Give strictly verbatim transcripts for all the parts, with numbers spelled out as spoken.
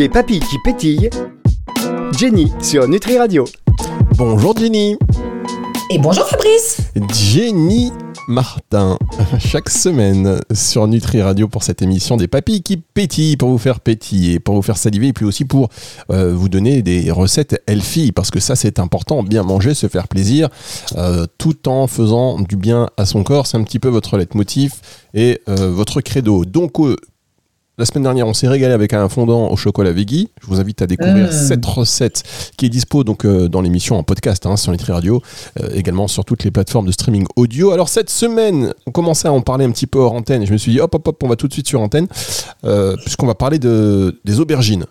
Des papilles qui pétillent. Jenny sur Nutri Radio. Bonjour Jenny. Et bonjour Fabrice. Jenny Martin, chaque semaine sur Nutri Radio pour cette émission des papilles qui pétillent, pour vous faire pétiller, pour vous faire saliver et puis aussi pour euh, vous donner des recettes healthy, parce que ça c'est important, bien manger, se faire plaisir, euh, tout en faisant du bien à son corps, c'est un petit peu votre leitmotiv et euh, votre credo. Donc euh, la semaine dernière, on s'est régalé avec un fondant au chocolat veggie. Je vous invite à découvrir mmh. cette recette qui est dispo donc, euh, dans l'émission en podcast hein, sur Nutri Radio, euh, également sur toutes les plateformes de streaming audio. Alors cette semaine, on commençait à en parler un petit peu hors antenne et je me suis dit hop hop hop, on va tout de suite sur antenne euh, puisqu'on va parler de, des aubergines.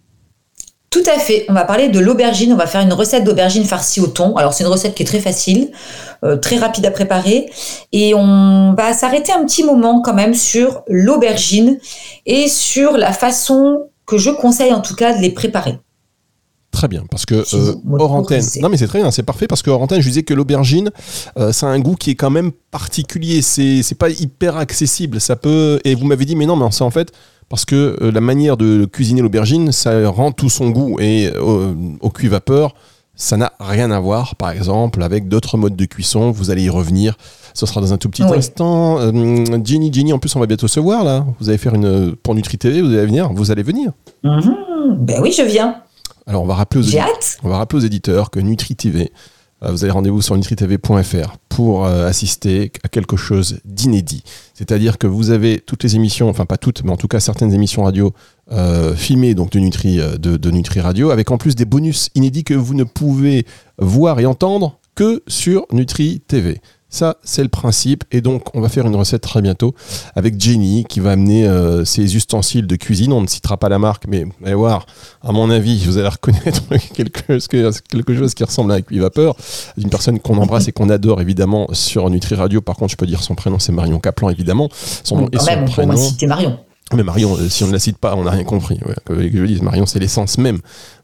Tout à fait, on va parler de l'aubergine, on va faire une recette d'aubergine farcie au thon. Alors c'est une recette qui est très facile, euh, très rapide à préparer et on va s'arrêter un petit moment quand même sur l'aubergine et sur la façon que je conseille en tout cas de les préparer. Très bien, parce que euh, hors antenne, non mais c'est très bien, c'est parfait parce que hors antenne, je disais que l'aubergine, euh, ça a un goût qui est quand même particulier, c'est c'est pas hyper accessible, ça peut, et vous m'avez dit mais non mais c'est en fait parce que euh, la manière de cuisiner l'aubergine, ça rend tout son goût et euh, au cuit vapeur, ça n'a rien à voir, par exemple, avec d'autres modes de cuisson. Vous allez y revenir. Ce sera dans un tout petit oui. instant. Euh, Jenny, Jenny, en plus, on va bientôt se voir là. Vous allez faire une pour Nutri T V. Vous allez venir. Vous allez venir. Mmh, ben oui, je viens. Alors on va rappeler aux J'ai éditeurs, hâte. on va rappeler aux éditeurs que Nutri T V. Vous avez rendez-vous sur nutri t v point f r pour euh, assister à quelque chose d'inédit. C'est-à-dire que vous avez toutes les émissions, enfin pas toutes, mais en tout cas certaines émissions radio euh, filmées donc de Nutri, de, de Nutri Radio, avec en plus des bonus inédits que vous ne pouvez voir et entendre que sur Nutri T V. Ça, c'est le principe. Et donc, on va faire une recette très bientôt avec Jenny qui va amener euh, ses ustensiles de cuisine. On ne citera pas la marque, mais vous allez voir, à mon avis, vous allez reconnaître quelque chose, quelque chose qui ressemble à un cuit vapeur d'une personne qu'on embrasse et qu'on adore, évidemment, sur Nutri Radio. Par contre, je peux dire son prénom, c'est Marion Kaplan, évidemment. Son nom oui, et son même, prénom. On va citer Marion. Mais Marion, si on ne la cite pas, on n'a rien compris. Ouais, que je dise, Marion, c'est l'essence même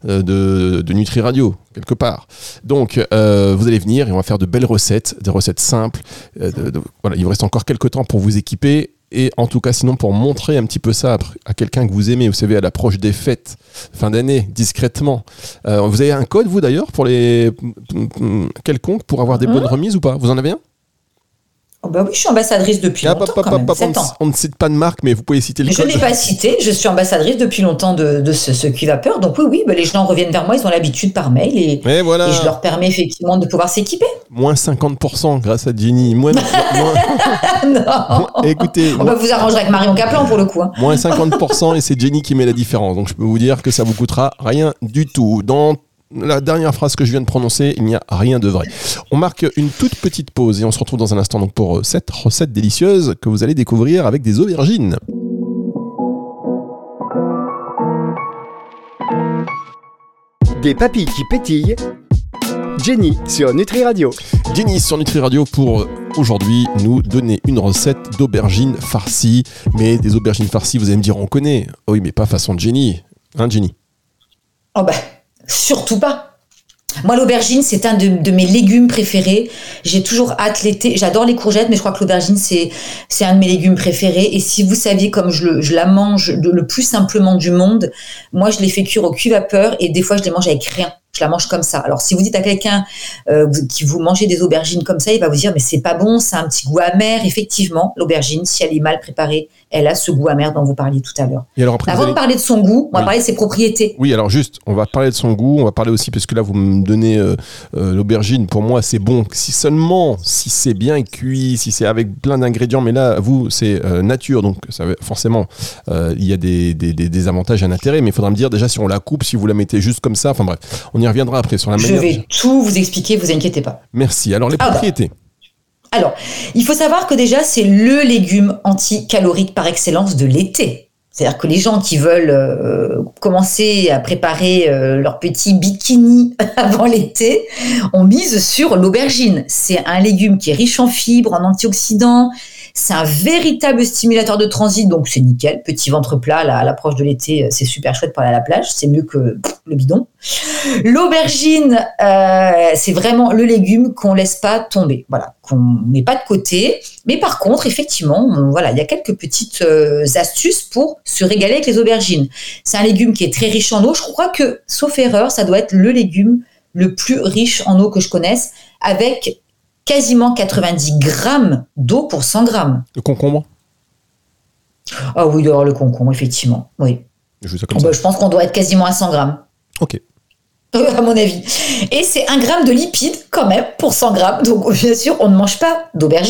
de, de Nutri Radio, quelque part. Donc, euh, vous allez venir et on va faire de belles recettes, des recettes simples. Euh, de, de, voilà, il vous reste encore quelques temps pour vous équiper. Et en tout cas, sinon, pour montrer un petit peu ça à quelqu'un que vous aimez, vous savez, à l'approche des fêtes, fin d'année, discrètement. Euh, vous avez un code, vous d'ailleurs, pour les quelconque, pour avoir des mmh. bonnes remises ou pas? Vous en avez un? Oh bah oui, je suis ambassadrice depuis ah, longtemps, papa, quand même, papa, sept on, ans. On ne cite pas de marque, mais vous pouvez citer le je code. Je ne l'ai pas cité, je suis ambassadrice depuis longtemps de, de ce, ce cuit vapeur. Donc oui, oui, bah les gens reviennent vers moi, ils ont l'habitude par mail et, et, voilà. et je leur permets effectivement de pouvoir s'équiper. Moins cinquante pour cent grâce à Jenny. Moins, moins... non. Moins, écoutez, on va vous arranger avec Marion Kaplan pour le coup. Hein. Moins cinquante pour cent et c'est Jenny qui met la différence. Donc je peux vous dire que ça vous coûtera rien du tout. Dans la dernière phrase que je viens de prononcer, il n'y a rien de vrai. On marque une toute petite pause et on se retrouve dans un instant donc pour cette recette délicieuse que vous allez découvrir avec des aubergines. Des papilles qui pétillent. Jenny sur Nutri Radio. Jenny sur Nutri Radio pour aujourd'hui nous donner une recette d'aubergines farcies. Mais des aubergines farcies, vous allez me dire, on connaît. Oh oui, mais pas façon Jenny. Hein, Jenny? Oh bah... Surtout pas. Moi, l'aubergine, c'est un de, de mes légumes préférés. J'ai toujours hâte l'été. J'adore les courgettes, mais je crois que l'aubergine, c'est, c'est un de mes légumes préférés. Et si vous saviez comme je, le, je la mange de, le plus simplement du monde, moi, je les fais cuire au cuit vapeur et des fois, je les mange avec rien. Je la mange comme ça. Alors, si vous dites à quelqu'un euh, qui vous mangez des aubergines comme ça, il va vous dire, mais c'est pas bon, c'est un petit goût amer. Effectivement, l'aubergine, si elle est mal préparée, elle a ce goût amer dont vous parliez tout à l'heure. Et alors après, Avant allez... de parler de son goût, on va oui. parler de ses propriétés. Oui, alors juste, on va parler de son goût, on va parler aussi, parce que là, vous me donnez euh, euh, l'aubergine, pour moi, c'est bon. Si seulement, si c'est bien cuit, si c'est avec plein d'ingrédients, mais là, vous, c'est euh, nature, donc ça, forcément, euh, il y a des, des, des, des avantages et un intérêt, mais il faudra me dire déjà si on la coupe, si vous la mettez juste comme ça, enfin bref, on y reviendra après sur la manière. Je vais tout vous expliquer, vous inquiétez pas. Merci. Alors, les ah propriétés. Bah. Alors, il faut savoir que déjà, c'est le légume anticalorique par excellence de l'été. C'est-à-dire que les gens qui veulent euh, commencer à préparer euh, leur petit bikini avant l'été, on mise sur l'aubergine. C'est un légume qui est riche en fibres, en antioxydants. C'est un véritable stimulateur de transit, donc c'est nickel. Petit ventre plat, là, à l'approche de l'été, c'est super chouette pour aller à la plage. C'est mieux que pff, le bidon. L'aubergine, euh, c'est vraiment le légume qu'on laisse pas tomber. Voilà, qu'on met pas de côté. Mais par contre, effectivement, on, voilà, il y a quelques petites euh, astuces pour se régaler avec les aubergines. C'est un légume qui est très riche en eau. Je crois que, sauf erreur, ça doit être le légume le plus riche en eau que je connaisse, avec quasiment quatre-vingt-dix grammes d'eau pour cent grammes. Le concombre ? Ah oui, alors le concombre, effectivement, oui. Je, veux ça comme oh ça. Bah, je pense qu'on doit être quasiment à cent grammes. Ok. À mon avis. Et c'est un gramme de lipides, quand même, pour cent grammes. Donc, bien sûr, on ne mange pas d'aubergine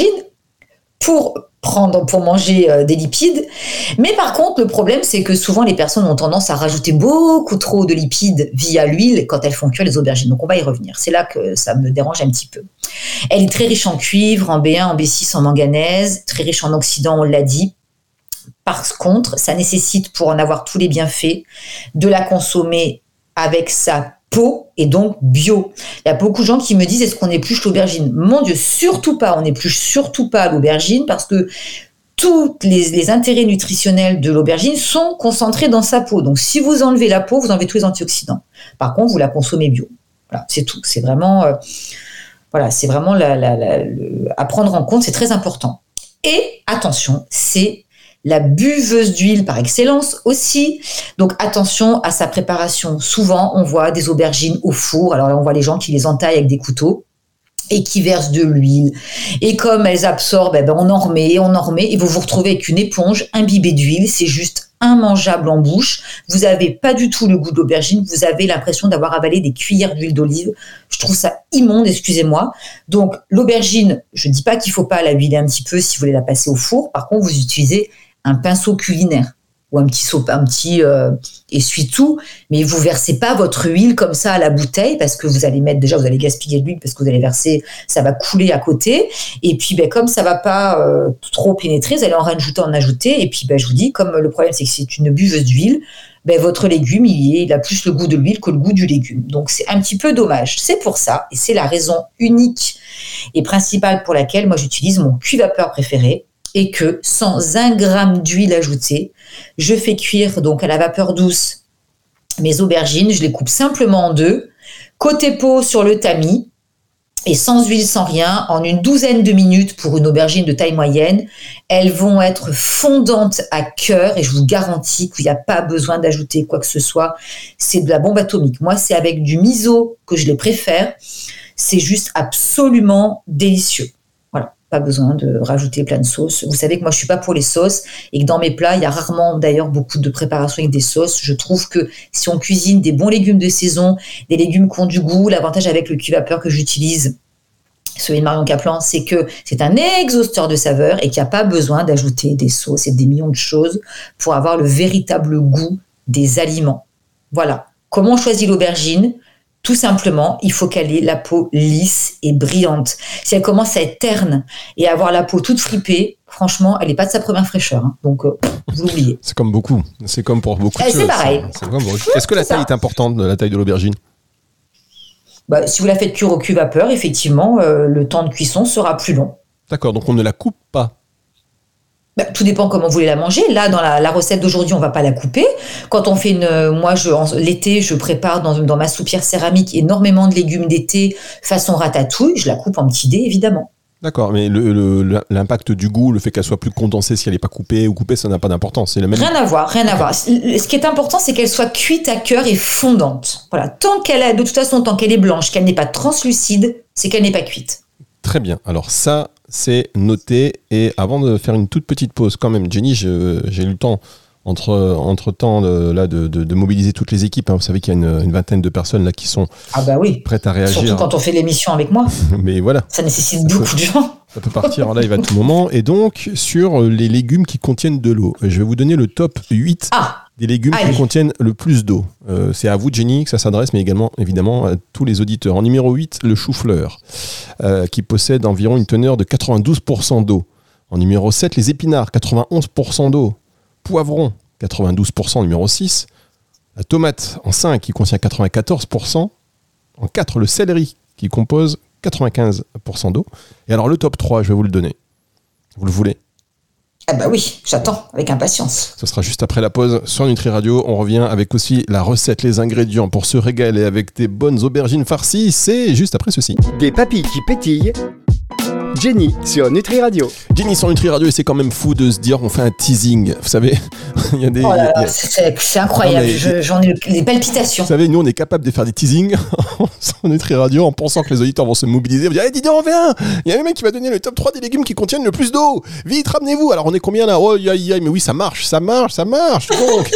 pour prendre, pour manger euh, des lipides. Mais par contre, le problème, c'est que souvent, les personnes ont tendance à rajouter beaucoup trop de lipides via l'huile quand elles font cuire les aubergines. Donc, on va y revenir. C'est là que ça me dérange un petit peu. Elle est très riche en cuivre, en B un, en B six, en manganèse, très riche en oxydants, on l'a dit. Par contre, ça nécessite, pour en avoir tous les bienfaits, de la consommer avec sa peau et donc bio. Il y a beaucoup de gens qui me disent, est-ce qu'on épluche l'aubergine ? Mon Dieu, surtout pas, on n'épluche surtout pas l'aubergine parce que tous les, les intérêts nutritionnels de l'aubergine sont concentrés dans sa peau. Donc, si vous enlevez la peau, vous enlevez tous les antioxydants. Par contre, vous la consommez bio. Voilà, c'est tout. C'est vraiment, euh, voilà, c'est vraiment la, la, la, le, à prendre en compte, c'est très important. Et attention, c'est la buveuse d'huile par excellence aussi. Donc, attention à sa préparation. Souvent, on voit des aubergines au four. Alors là, on voit les gens qui les entaillent avec des couteaux et qui versent de l'huile. Et comme elles absorbent, eh ben, on en remet, on en remet, et vous vous retrouvez avec une éponge imbibée d'huile. C'est juste immangeable en bouche. Vous n'avez pas du tout le goût de l'aubergine. Vous avez l'impression d'avoir avalé des cuillères d'huile d'olive. Je trouve ça immonde, excusez-moi. Donc, l'aubergine, je ne dis pas qu'il ne faut pas la huiler un petit peu si vous voulez la passer au four. Par contre, vous utilisez un pinceau culinaire ou un petit, un petit euh, essuie-tout, mais vous versez pas votre huile comme ça à la bouteille parce que vous allez mettre, déjà vous allez gaspiller de l'huile parce que vous allez verser, ça va couler à côté, et puis ben, comme ça va pas euh, trop pénétrer, vous allez en rajouter, en ajouter, et puis ben, je vous dis, comme le problème c'est que c'est une buveuse d'huile, ben, votre légume il, est, il a plus le goût de l'huile que le goût du légume, donc c'est un petit peu dommage. C'est pour ça, et c'est la raison unique et principale pour laquelle moi j'utilise mon cuit-vapeur préféré, et que sans un gramme d'huile ajoutée, je fais cuire donc à la vapeur douce mes aubergines, je les coupe simplement en deux, côté peau sur le tamis, et sans huile, sans rien, en une douzaine de minutes pour une aubergine de taille moyenne, elles vont être fondantes à cœur, et je vous garantis qu'il n'y a pas besoin d'ajouter quoi que ce soit, c'est de la bombe atomique. Moi, c'est avec du miso que je les préfère, c'est juste absolument délicieux. Pas besoin de rajouter plein de sauces. Vous savez que moi, je suis pas pour les sauces et que dans mes plats, il y a rarement d'ailleurs beaucoup de préparation avec des sauces. Je trouve que si on cuisine des bons légumes de saison, des légumes qui ont du goût, l'avantage avec le cuit-vapeur que j'utilise, celui de Marion Caplan, c'est que c'est un exhausteur de saveurs et qu'il n'y a pas besoin d'ajouter des sauces et des millions de choses pour avoir le véritable goût des aliments. Voilà. Comment on choisit l'aubergine ? Tout simplement, il faut qu'elle ait la peau lisse et brillante. Si elle commence à être terne et à avoir la peau toute fripée, franchement, elle n'est pas de sa première fraîcheur. Hein. Donc, euh, vous l'oubliez. C'est comme beaucoup. C'est comme pour beaucoup de eh, choses. C'est pareil. C'est comme... Est-ce que la taille est importante, la taille de l'aubergine ? Bah, si vous la faites cuire au cuit-vapeur, effectivement, euh, le temps de cuisson sera plus long. D'accord, donc on ne la coupe pas. Bah, tout dépend comment vous voulez la manger. Là, dans la, la recette d'aujourd'hui, on va pas la couper. Quand on fait une, moi, je, en, l'été, je prépare dans, dans ma soupière céramique énormément de légumes d'été façon ratatouille. Je la coupe en petits dés, évidemment. D'accord, mais le, le, l'impact du goût, le fait qu'elle soit plus condensée si elle n'est pas coupée ou coupée, ça n'a pas d'importance. C'est le même. Rien à voir, rien à voir. Ce qui est important, c'est qu'elle soit cuite à cœur et fondante. Voilà. Tant qu'elle a, de toute façon, tant qu'elle est blanche, qu'elle n'est pas translucide, c'est qu'elle n'est pas cuite. Très bien. Alors ça, c'est noté. Et avant de faire une toute petite pause, quand même, Jenny, je, j'ai eu le temps, entre, entre temps, de, là, de, de, de mobiliser toutes les équipes. Hein. Vous savez qu'il y a une, une vingtaine de personnes là qui sont ah bah oui. prêtes à réagir. Surtout quand on fait l'émission avec moi. Mais voilà. Ça nécessite beaucoup de gens. Ça peut partir en live à tout moment. Et donc, sur les légumes qui contiennent de l'eau, je vais vous donner le top huit ah. des légumes Allez. qui contiennent le plus d'eau. Euh, c'est à vous, Jenny, que ça s'adresse, mais également, évidemment, à tous les auditeurs. En numéro huit, le chou-fleur, euh, qui possède environ une teneur de quatre-vingt-douze pour cent d'eau. En numéro sept, les épinards, quatre-vingt-onze pour cent d'eau. Poivron, quatre-vingt-douze pour cent, numéro six. La tomate, en cinq, qui contient quatre-vingt-quatorze pour cent. En quatre, le céleri, qui compose quatre-vingt-quinze pour cent d'eau. Et alors, le top trois, je vais vous le donner. Vous le voulez ? Ah bah oui, j'attends avec impatience. Ce sera juste après la pause sur Nutri Radio. On revient avec aussi la recette, les ingrédients pour se régaler avec des bonnes aubergines farcies. C'est juste après ceci. Des papilles qui pétillent. Jenny sur Nutri Radio. Jenny sur Nutri Radio, et c'est quand même fou de se dire qu'on fait un teasing. Vous savez, il y a des. Oh là là, il y a... c'est, c'est incroyable. Non, Je, j'en ai des palpitations. Vous savez, nous, on est capable de faire des teasings sur Nutri Radio en pensant que les auditeurs vont se mobiliser. On va dire, hey, dis donc, viens, il y a un mec qui va donner le top trois des légumes qui contiennent le plus d'eau. Vite, ramenez-vous. Alors, on est combien là? Oh, aïe, aïe, aïe, mais oui, ça marche, ça marche, ça marche. Donc,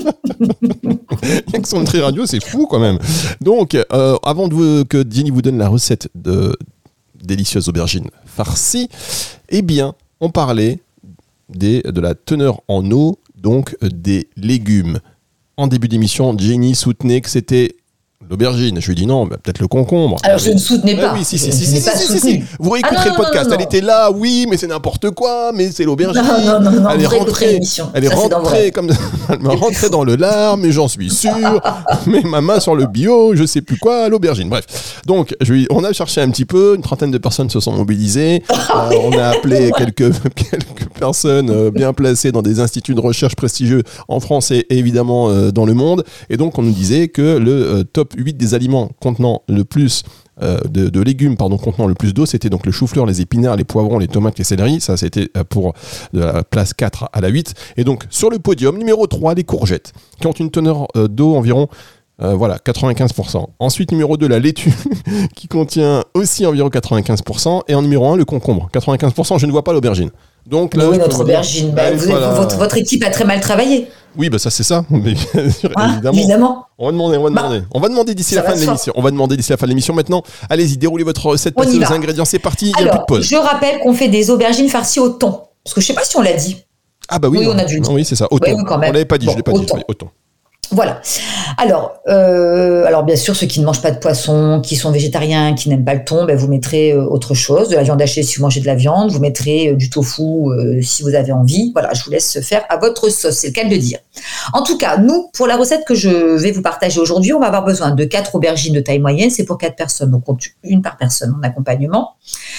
rien que sur Nutri Radio, c'est fou quand même. Donc, euh, avant de vous, que Jenny vous donne la recette de délicieuses aubergines farcies, eh bien, on parlait des, de la teneur en eau, donc des légumes. En début d'émission, Jenny soutenait que c'était l'aubergine. Je lui ai dit non, bah, peut-être le concombre. Alors, je ne soutenais pas. Ah oui, si, si, je si, si, pas si, si, si. Vous réécouterez ah, le podcast. Non, non, non. Elle était là, oui, mais c'est n'importe quoi, mais c'est l'aubergine. Non, non, non, non elle est rentrée, elle est ça, rentrée comme, elle m'a rentré dans le lard, mais j'en suis sûr. Mais ma main sur le bio, je sais plus quoi, l'aubergine. Bref. Donc, je lui, on a cherché un petit peu. Une trentaine de personnes se sont mobilisées. euh, on a appelé quelques, quelques personnes euh, bien placées dans des instituts de recherche prestigieux en France et, et évidemment euh, dans le monde. Et donc, on nous disait que le euh, top huit des aliments contenant le plus euh, de, de légumes pardon, contenant le plus d'eau, c'était donc le chou-fleur, les épinards, les poivrons, les tomates, les céleris. Ça, c'était pour de la place quatre à la huit. Et donc, sur le podium, numéro trois, les courgettes, qui ont une teneur euh, d'eau environ euh, voilà, quatre-vingt-quinze pour cent. Ensuite, numéro deux, la laitue, qui contient aussi environ quatre-vingt-quinze pour cent. Et en numéro un, le concombre, quatre-vingt-quinze pour cent. Je ne vois pas l'aubergine. Donc là, oui, notre aubergine. Bah, vous, voilà. votre, votre équipe a très mal travaillé. Oui, bah ça c'est ça. Mais bien sûr, ah, évidemment. évidemment. On va demander, on va demander. Bah, on va demander d'ici la fin de l'émission. On va demander d'ici la fin de l'émission. Maintenant, allez-y, déroulez votre recette, passez aux ingrédients. C'est parti. Il n'y a plus de pause. Je rappelle qu'on fait des aubergines farcies au thon. Parce que je ne sais pas si on l'a dit. Ah bah oui. Oui, on a dû le dire. Oui, c'est ça. Au thon. Oui, oui, quand même. On l'avait pas dit. Bon, je l'ai pas au dit. thon. Au thon. Voilà. Alors, euh, alors bien sûr, ceux qui ne mangent pas de poisson, qui sont végétariens, qui n'aiment pas le thon, ben vous mettrez euh, autre chose, de la viande hachée si vous mangez de la viande, vous mettrez euh, du tofu euh, si vous avez envie. Voilà, je vous laisse faire à votre sauce, c'est le cas de le dire. En tout cas, nous, pour la recette que je vais vous partager aujourd'hui, on va avoir besoin de quatre aubergines de taille moyenne, c'est pour quatre personnes, donc une par personne en accompagnement,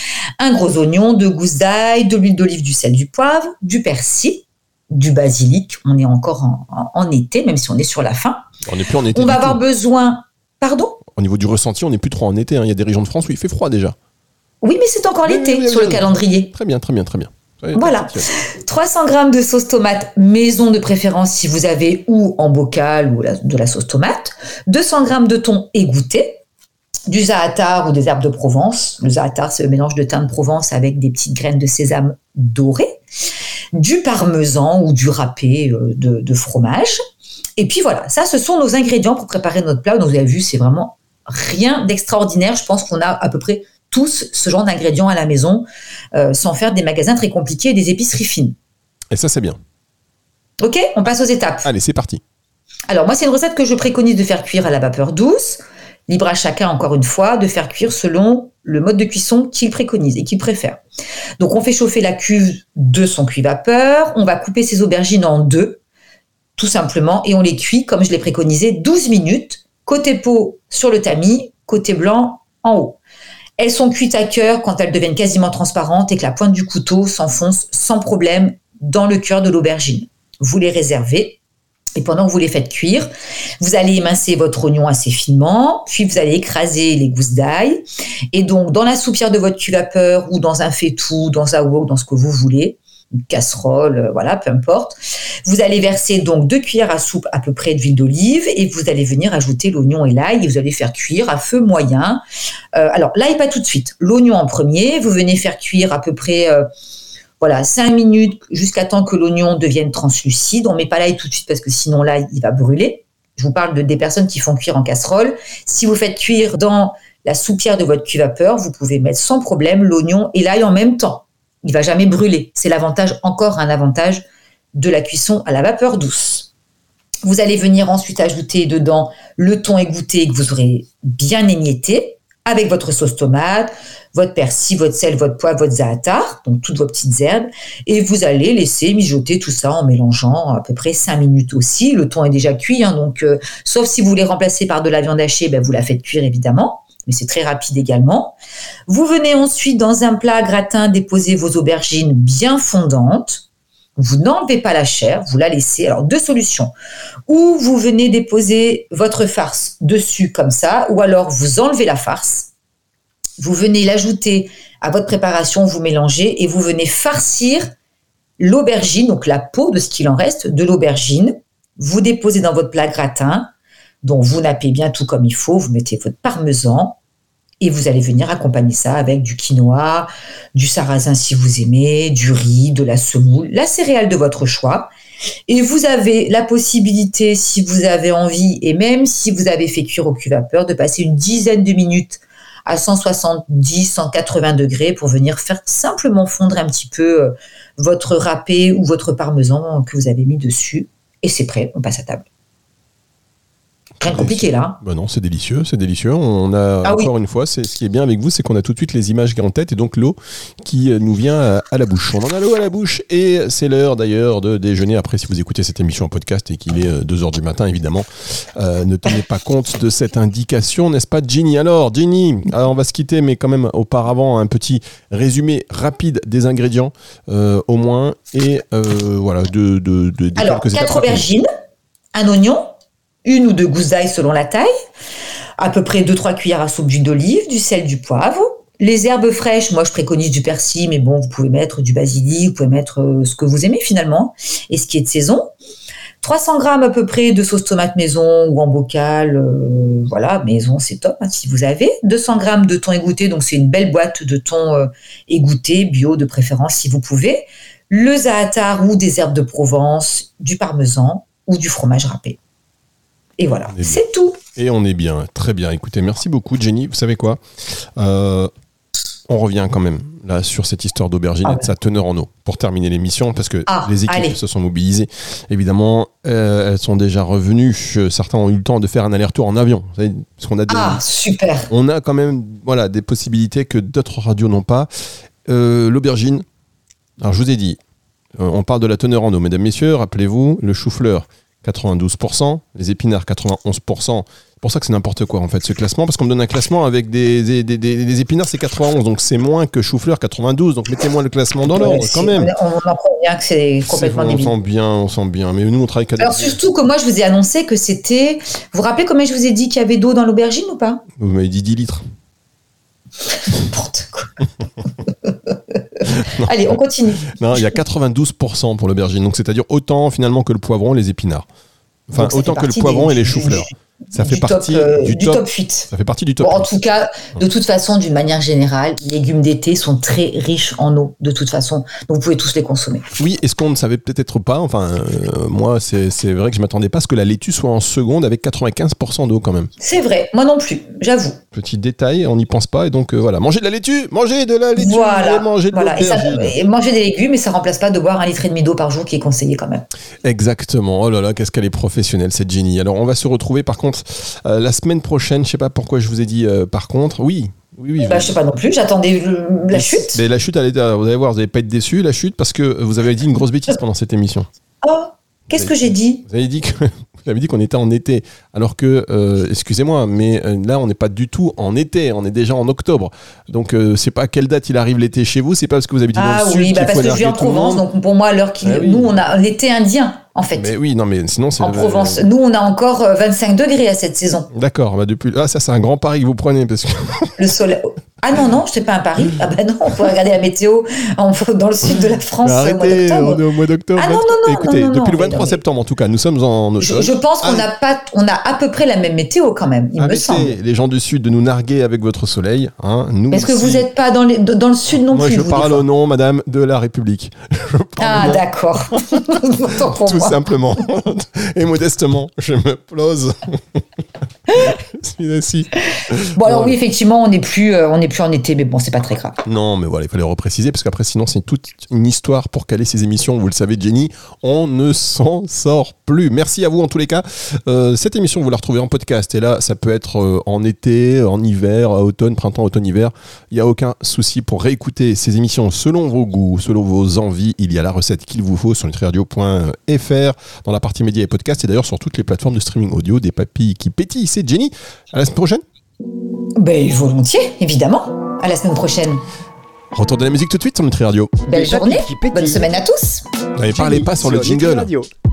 un gros oignon, deux gousses d'ail, de l'huile d'olive, du sel, du poivre, du persil, du basilic. On est encore en, en, en été, même si on est sur la fin. On n'est plus en été. On va avoir tout. besoin. Pardon ? Au niveau du ressenti, on n'est plus trop en été. Hein. Il y a des régions de France où il fait froid déjà. Oui, mais c'est encore oui, l'été oui, oui, sur oui, le oui. calendrier. Très bien, très bien, très bien. Voilà. trois cents grammes de sauce tomate maison de préférence si vous avez, ou en bocal ou la, de la sauce tomate. deux cents grammes de thon égoutté. Du za'atar ou des herbes de Provence. Le za'atar, c'est le mélange de thym de Provence avec des petites graines de sésame dorées. Du parmesan ou du râpé de, de fromage. Et puis voilà, ça, ce sont nos ingrédients pour préparer notre plat. Donc, vous avez vu, c'est vraiment rien d'extraordinaire. Je pense qu'on a à peu près tous ce genre d'ingrédients à la maison, euh, sans faire des magasins très compliqués et des épiceries fines. Et ça, c'est bien. Ok, on passe aux étapes. Allez, c'est parti. Alors, moi, c'est une recette que je préconise de faire cuire à la vapeur douce. Libre à chacun, encore une fois, de faire cuire selon le mode de cuisson qu'il préconise et qu'il préfère. Donc, on fait chauffer la cuve de son cuit-vapeur. On va couper ses aubergines en deux, tout simplement, et on les cuit, comme je l'ai préconisé, douze minutes, côté peau sur le tamis, côté blanc en haut. Elles sont cuites à cœur quand elles deviennent quasiment transparentes et que la pointe du couteau s'enfonce sans problème dans le cœur de l'aubergine. Vous les réservez. Et pendant que vous les faites cuire, vous allez émincer votre oignon assez finement, puis vous allez écraser les gousses d'ail. Et donc, dans la soupière de votre cuit-vapeur ou dans un faitout, dans un wok, dans ce que vous voulez, une casserole, euh, voilà, peu importe, vous allez verser donc deux cuillères à soupe à peu près d'huile d'olive et vous allez venir ajouter l'oignon et l'ail et vous allez faire cuire à feu moyen. Euh, alors, l'ail, pas tout de suite. L'oignon en premier, vous venez faire cuire à peu près... Euh, Voilà, cinq minutes jusqu'à temps que l'oignon devienne translucide. On ne met pas l'ail tout de suite parce que sinon l'ail, il va brûler. Je vous parle de des personnes qui font cuire en casserole. Si vous faites cuire dans la soupière de votre cuit-vapeur, vous pouvez mettre sans problème l'oignon et l'ail en même temps. Il ne va jamais brûler. C'est l'avantage, encore un avantage de la cuisson à la vapeur douce. Vous allez venir ensuite ajouter dedans le thon égoutté que vous aurez bien émietté avec votre sauce tomate, votre persil, votre sel, votre poivre, votre za'atar, donc toutes vos petites herbes, et vous allez laisser mijoter tout ça en mélangeant à peu près cinq minutes aussi. Le thon est déjà cuit, hein, donc euh, sauf si vous voulez remplacer par de la viande hachée, ben, vous la faites cuire évidemment, mais c'est très rapide également. Vous venez ensuite dans un plat gratin déposer vos aubergines bien fondantes. vous n'enlevez pas la chair, vous la laissez. Alors, deux solutions. Ou vous venez déposer votre farce dessus comme ça, ou alors vous enlevez la farce, vous venez l'ajouter à votre préparation, vous mélangez et vous venez farcir l'aubergine, donc la peau de ce qu'il en reste de l'aubergine. Vous déposez dans votre plat gratin, dont vous nappez bien tout comme il faut, vous mettez votre parmesan et vous allez venir accompagner ça avec du quinoa, du sarrasin si vous aimez, du riz, de la semoule, la céréale de votre choix. Et vous avez la possibilité, si vous avez envie, et même si vous avez fait cuire au cul-vapeur, de passer une dizaine de minutes à cent soixante-dix à cent quatre-vingts degrés pour venir faire simplement fondre un petit peu votre râpé ou votre parmesan que vous avez mis dessus. Et c'est prêt, on passe à table. Rien de compliqué là. Bah non, c'est délicieux, c'est délicieux. On a ah encore oui. une fois, c'est ce qui est bien avec vous, c'est qu'on a tout de suite les images en tête et donc l'eau qui nous vient à, à la bouche. On en a l'eau à la bouche et c'est l'heure d'ailleurs de déjeuner. Après, si vous écoutez cette émission en podcast et qu'il est deux heures du matin, évidemment, euh, ne tenez pas compte de cette indication, n'est-ce pas, Ginny? Alors, Ginny, alors on va se quitter, mais quand même auparavant un petit résumé rapide des ingrédients, euh, au moins, et euh, voilà, de, de, de, de alors, quelques quatre aubergines, un oignon, une ou deux gousses d'ail selon la taille, à peu près deux trois cuillères à soupe d'huile d'olive, du sel, du poivre. Les herbes fraîches, moi je préconise du persil, mais bon, vous pouvez mettre du basilic, vous pouvez mettre euh, ce que vous aimez finalement, et ce qui est de saison. trois cents grammes à peu près de sauce tomate maison ou en bocal, euh, voilà, maison c'est top hein, si vous avez. deux cents grammes de thon égoutté, donc c'est une belle boîte de thon euh, égoutté, bio de préférence si vous pouvez. Le za'atar ou des herbes de Provence, du parmesan ou du fromage râpé. Et voilà, c'est tout. Et on est bien, très bien. Écoutez, merci beaucoup, Ginny. Vous savez quoi euh, on revient quand même là sur cette histoire d'aubergine ah ouais. et de sa teneur en eau pour terminer l'émission parce que ah, les équipes allez. se sont mobilisées. Évidemment, euh, elles sont déjà revenues. Certains ont eu le temps de faire un aller-retour en avion. Vous savez, parce qu'on a des, ah, super. On a quand même voilà, des possibilités que d'autres radios n'ont pas. Euh, l'aubergine, alors je vous ai dit, euh, on parle de la teneur en eau. Mesdames, messieurs, rappelez-vous, le chou-fleur, quatre-vingt-douze pour cent, les épinards quatre-vingt-onze pour cent. C'est pour ça que c'est n'importe quoi en fait ce classement, parce qu'on me donne un classement avec des, des, des, des, des épinards c'est quatre-vingt-onze, donc c'est moins que chou-fleur quatre-vingt-douze, donc mettez-moi le classement dans l'ordre quand même. On en convient que c'est complètement c'est, on débile. On sent bien, on sent bien, mais nous on travaille qu'à Alors des... surtout que moi je vous ai annoncé que c'était... Vous vous rappelez combien je vous ai dit qu'il y avait d'eau dans l'aubergine ou pas? Vous m'avez dit dix litres. N'importe quoi. Allez, on continue. Non, il y a quatre-vingt-douze pour cent pour l'aubergine, donc c'est-à-dire autant finalement que le poivron et les épinards. Enfin, donc, autant que le poivron des, et les choux-fleurs. Ça fait du partie top, euh, du, du top, top huit. Ça fait partie du top bon, huit. En tout cas, de toute façon, d'une manière générale, les légumes d'été sont très riches en eau, de toute façon. Donc, vous pouvez tous les consommer. Oui, et ce qu'on ne savait peut-être pas, enfin, euh, moi, c'est, c'est vrai que je ne m'attendais pas à ce que la laitue soit en seconde avec quatre-vingt-quinze pour cent d'eau quand même. C'est vrai, moi non plus, j'avoue. Petit détail, on n'y pense pas. Et donc, euh, voilà, mangez de la laitue, mangez de la laitue, voilà, et mangez de voilà. l'aubergine. Et, ça, et manger des légumes, mais ça ne remplace pas de boire un litre et demi d'eau par jour qui est conseillé quand même. Exactement. Oh là là, qu'est-ce qu'elle est professionnelle, cette Ginny. Alors, on va se retrouver, par contre, euh, la semaine prochaine, je sais pas pourquoi je vous ai dit euh, par contre, oui. Oui, oui, bah, je sais pas non plus, j'attendais le, la chute. Mais la chute, elle est, vous allez voir, vous n'allez pas être déçus, la chute, parce que vous avez dit une grosse bêtise pendant cette émission. Oh, qu'est-ce que j'ai dit? Vous avez dit que vous avez dit qu'on était en été, alors que, euh, excusez-moi, mais euh, là, on n'est pas du tout en été, on est déjà en octobre. Donc, euh, c'est pas à quelle date il arrive l'été chez vous, c'est pas parce que vous habitez ah, dans le oui, sud bah qu'il parce faut que je vis en Provence, donc pour moi, l'heure qu'il, ah, oui. nous, on a l'été indien. En fait. Mais oui, non, mais sinon c'est en le... Provence. Nous, on a encore vingt-cinq degrés à cette saison. D'accord. Bah depuis, ah ça c'est un grand pari que vous prenez parce que le soleil. Ah non non, je sais pas un pari. Ah ben non, on peut regarder la météo en... dans le sud de la France. Arrêtez, au mois on est au mois d'octobre. Ah non non non. Écoutez, non, non, depuis non, le vingt-trois non, septembre en tout cas, nous sommes en automne. Je, je pense qu'on n'a ah, pas, on a à peu près la même météo quand même. Il arrêtez, me semble. Les gens du sud de nous narguer avec votre soleil, hein. Nous. Est-ce que vous n'êtes pas dans, les, dans le sud non Moi, plus? Moi, je parle au nom, Madame, de la République. Ah d'accord. Tout moi. simplement. Et modestement, je me plose. Assis. Bon alors oui, effectivement, on n'est plus, euh, on n'est plus en été, mais bon, c'est pas très grave. Non, mais voilà, il fallait repréciser parce qu'après, sinon, c'est toute une histoire pour caler ces émissions. Vous le savez, Jenny, on ne s'en sort plus. Merci à vous en tous les cas. Euh, cette émission, vous la retrouvez en podcast. Et là, ça peut être euh, en été, en hiver, automne, printemps, automne, hiver. Il n'y a aucun souci pour réécouter ces émissions selon vos goûts, selon vos envies. Il y a la recette qu'il vous faut sur nutri radio point f r dans la partie médias et podcasts et d'ailleurs sur toutes les plateformes de streaming audio des papilles qui pétillent. C'est Jenny. À la semaine prochaine. Ben volontiers, évidemment. À la semaine prochaine. Retour de la musique tout de suite sur Nutri Radio. Belle Des journée, papilles qui pétillent. bonne semaine à tous. Allez, parlez pas sur le Nutri jingle. Radio.